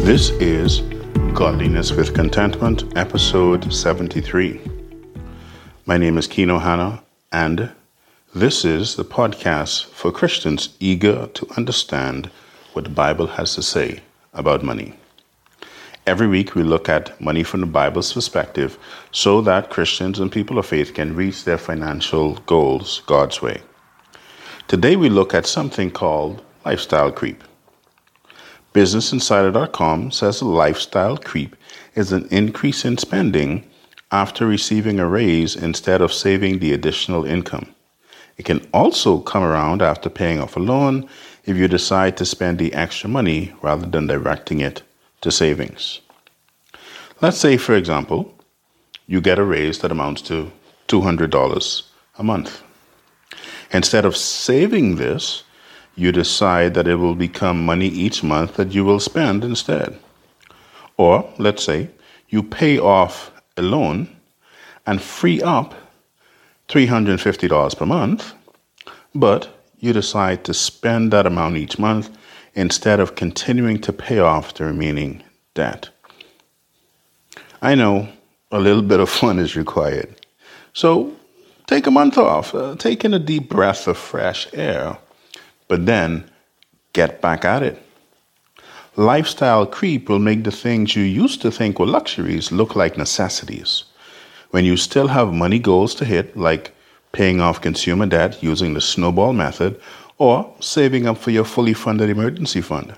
This is Godliness with Contentment, episode 73. My name is Keno Hanna, and this is the podcast for Christians eager to understand what the Bible has to say about money. Every week we look at money from the Bible's perspective so that Christians and people of faith can reach their financial goals God's way. Today we look at something called lifestyle creep. BusinessInsider.com says a lifestyle creep is an increase in spending after receiving a raise instead of saving the additional income. It can also come around after paying off a loan if you decide to spend the extra money rather than directing it to savings. Let's say, for example, you get a raise that amounts to $200 a month. Instead of saving this, you decide that it will become money each month that you will spend instead. Or, let's say, you pay off a loan and free up $350 per month, but you decide to spend that amount each month instead of continuing to pay off the remaining debt. I know a little bit of fun is required. So take a month off, take in a deep breath of fresh air, but then get back at it. Lifestyle creep will make the things you used to think were luxuries look like necessities. When you still have money goals to hit, like paying off consumer debt using the snowball method or saving up for your fully funded emergency fund.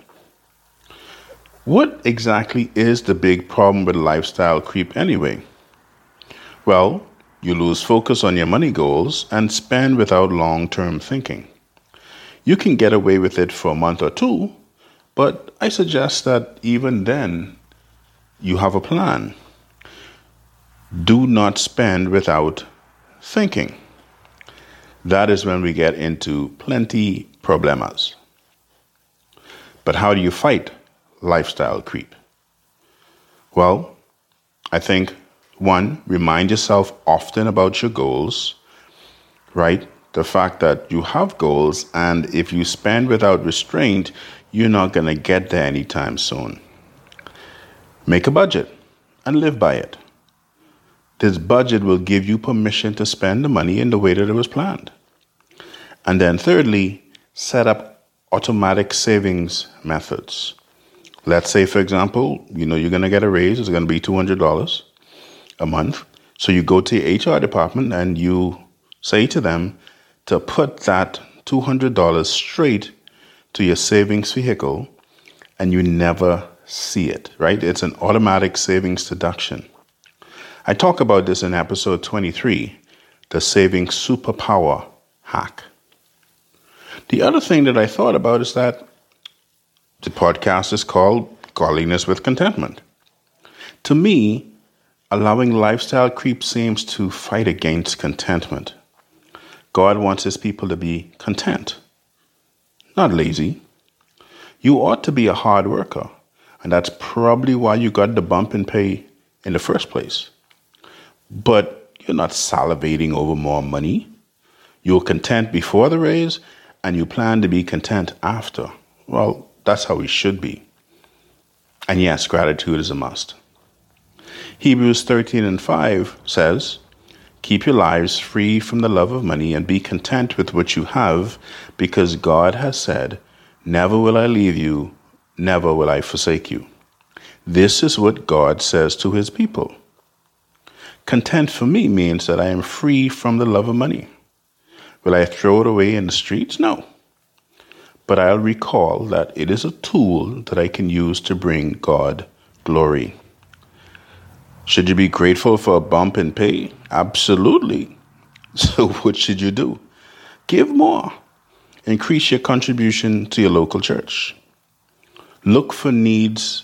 What exactly is the big problem with lifestyle creep anyway? Well, you lose focus on your money goals and spend without long-term thinking. You can get away with it for a month or two, but I suggest that even then, you have a plan. Do not spend without thinking. That is when we get into plenty problemas. But how do you fight lifestyle creep? Well, I think, one, remind yourself often about your goals, right? The fact that you have goals, and if you spend without restraint, you're not going to get there anytime soon. Make a budget and live by it. This budget will give you permission to spend the money in the way that it was planned. And then thirdly, set up automatic savings methods. Let's say, for example, you're going to get a raise. It's going to be $200 a month. So you go to your HR department and you say to them to put that $200 straight to your savings vehicle, and you never see it, right? It's an automatic savings deduction. I talk about this in episode 23, the savings superpower hack. The other thing that I thought about is that the podcast is called Godliness with Contentment. To me, allowing lifestyle creep seems to fight against contentment. God wants his people to be content, not lazy. You ought to be a hard worker, and that's probably why you got the bump in pay in the first place. But you're not salivating over more money. You're content before the raise, and you plan to be content after. Well, that's how we should be. And yes, gratitude is a must. Hebrews 13:5 says, "Keep your lives free from the love of money and be content with what you have, because God has said, 'Never will I leave you, never will I forsake you.'" This is what God says to his people. Content for me means that I am free from the love of money. Will I throw it away in the streets? No. But I'll recall that it is a tool that I can use to bring God glory. Should you be grateful for a bump in pay? Absolutely. So what should you do? Give more. Increase your contribution to your local church. Look for needs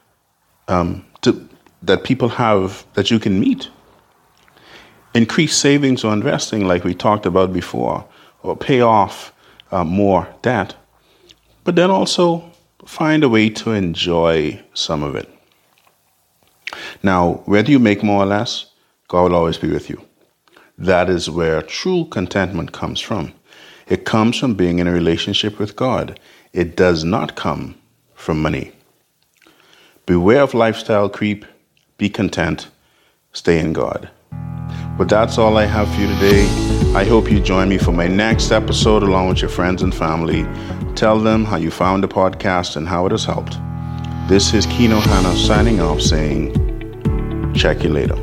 that people have that you can meet. Increase savings or investing like we talked about before, or pay off more debt. But then also find a way to enjoy some of it. Now, whether you make more or less, God will always be with you. That is where true contentment comes from. It comes from being in a relationship with God. It does not come from money. Beware of lifestyle creep. Be content. Stay in God. But that's all I have for you today. I hope you join me for my next episode along with your friends and family. Tell them how you found the podcast and how it has helped. This is Keno Hanna signing off saying, check you later.